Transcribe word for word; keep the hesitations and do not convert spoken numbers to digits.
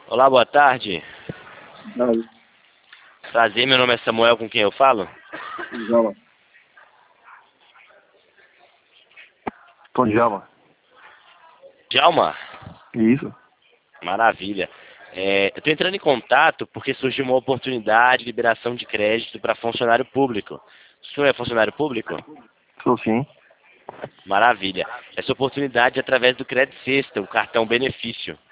Olá, boa tarde. Não, Prazer, meu nome é Samuel, com quem eu falo? Djalma. Com Djalma. Djalma? Isso. Maravilha. É, eu estou entrando em contato porque surgiu uma oportunidade de liberação de crédito para funcionário público. O senhor é funcionário público? Sou sim. Maravilha. Essa oportunidade é através do Crédito Sexta, o cartão benefício.